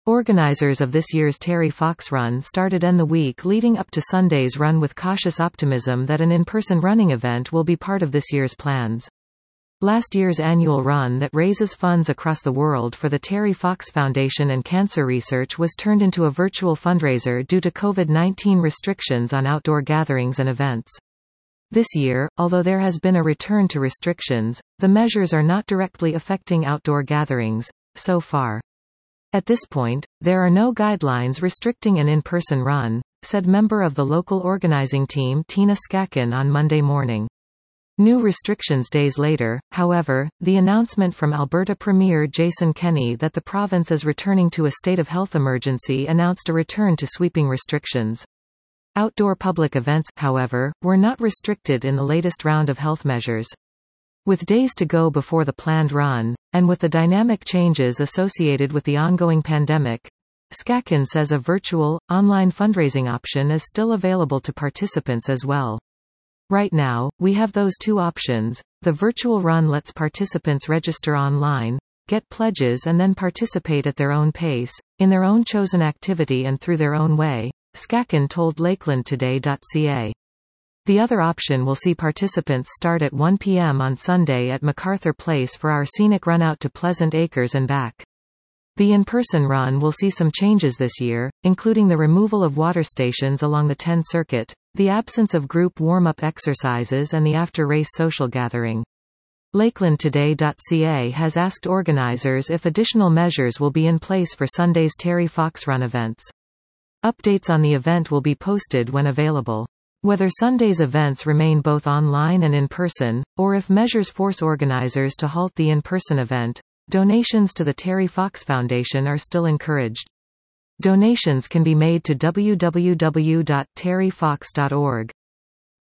Organizers of this year's Terry Fox Run started the week leading up to Sunday's run with cautious optimism that an in-person running event will be part of this year's plans. Last year's annual run that raises funds across the world for the Terry Fox Foundation and cancer research was turned into a virtual fundraiser due to COVID-19 restrictions on outdoor gatherings and events. This year, although there has been a return to restrictions, the measures are not directly affecting outdoor gatherings, so far. At this point, there are no guidelines restricting an in-person run, said member of the local organizing team Tina Skakin on Monday morning. New restrictions days later, however, the announcement from Alberta Premier Jason Kenney that the province is returning to a state of health emergency announced a return to sweeping restrictions. Outdoor public events, however, were not restricted in the latest round of health measures. With days to go before the planned run, and with the dynamic changes associated with the ongoing pandemic, Skakin says a virtual, online fundraising option is still available to participants as well. Right now, we have those two options. The virtual run lets participants register online, get pledges and then participate at their own pace, in their own chosen activity and through their own way, Skakin told lakelandtoday.ca. The other option will see participants start at 1 p.m. on Sunday at MacArthur Place for our scenic run out to Pleasant Acres and back. The in-person run will see some changes this year, including the removal of water stations along the 10 circuit, the absence of group warm-up exercises and the after-race social gathering. Lakelandtoday.ca has asked organizers if additional measures will be in place for Sunday's Terry Fox Run events. Updates on the event will be posted when available. Whether Sunday's events remain both online and in person, or if measures force organizers to halt the in-person event, donations to the Terry Fox Foundation are still encouraged. Donations can be made to www.terryfox.org.